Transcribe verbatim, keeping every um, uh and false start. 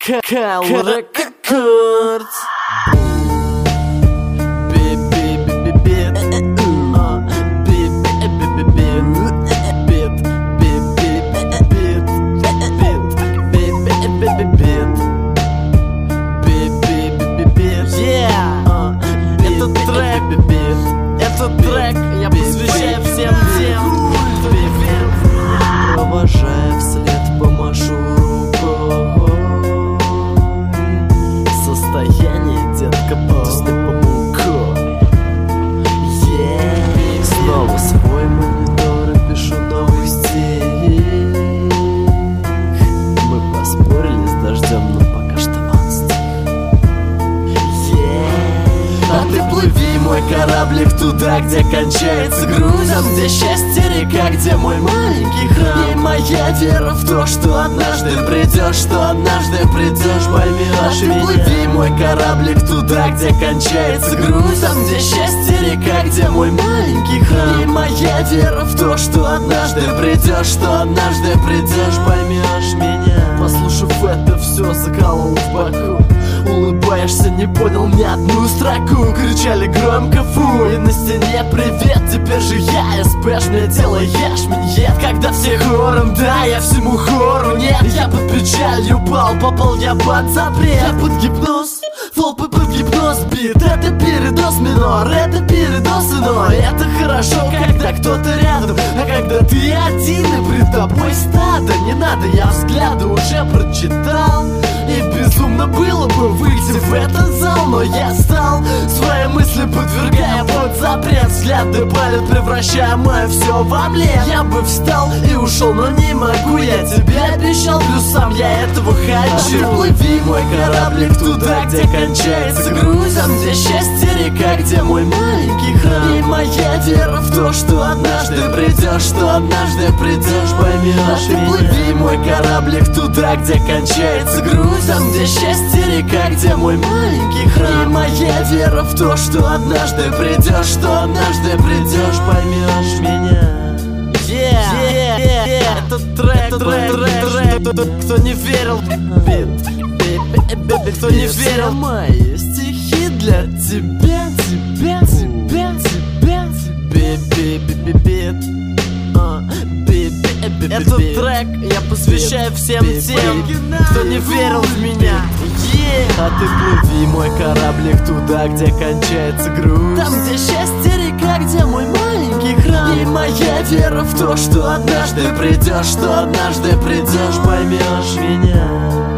Кайл Рекордс. Этот трек, этот трек я посвящаю всем тем, кто не верил в меня. Провожая вслед, помашу рукой. Состояние, детка, просто помукой. Yeah. Снова свой монитор и пишу новый стих. Мы поспорили с дождем, но пока что он стих. А ты плыви, мой кораблик, туда, где кончается груз, там, где счастье река, где мой маленький храм. И моя вера в то, что однажды придешь, что однажды придешь, поймешь. А ты плыви, мой кораблик, туда, где кончается груз, там, где счастье река, где мой маленький храм. И моя вера в то, что однажды придешь, что однажды придешь, поймешь меня. Послушав это, все заколол в боку. Улыбаешься, не понял ни одну строку. Кричали громко фу, и на стене привет. Теперь же я СПш, мне делаешь миньет. Когда все хором, да, я всему хору нет. Я под печалью пал, попал я под запрет. Я под гипноз, толпы под гипноз бит. Это передоз минор, это передоз иной. Это хорошо, когда кто-то рядом, а когда ты один и пред тобой стадо. Не надо, я взгляды уже прочитал. И безумно было бы выйти в этот зал, но я стал свои мысли подвергая под запрет. Взгляды палят, превращая мое все в омлет. Я бы встал и ушел, но не могу. Я тебе обещал, плюс сам я этого хочу. А плыви, мой кораблик, туда, где кончается груз, там, где счастье река, где мой маленький храм. И моя вера в то, что однажды придешь, что однажды придешь, поймешь. А ты плыви, мой кораблик, туда, где кончается груз, там, где счастье река, где мой маленький храм. И моя вера в то, что однажды придешь, что однажды придешь, поймешь меня. Yeah, yeah, yeah, yeah. Этот трек, трек, трек, трек. Кто не верил, кто не верил, мои стихи для тебя, тебя, тебя, тебя, тебя. Этот трек я посвящаю всем тем, кто не верил в меня. Yeah. А ты плыви, мой кораблик, туда, где кончается груз, там, где счастье река, где мой маленький храм. И моя вера в то, что однажды придешь, что однажды придешь, поймешь меня.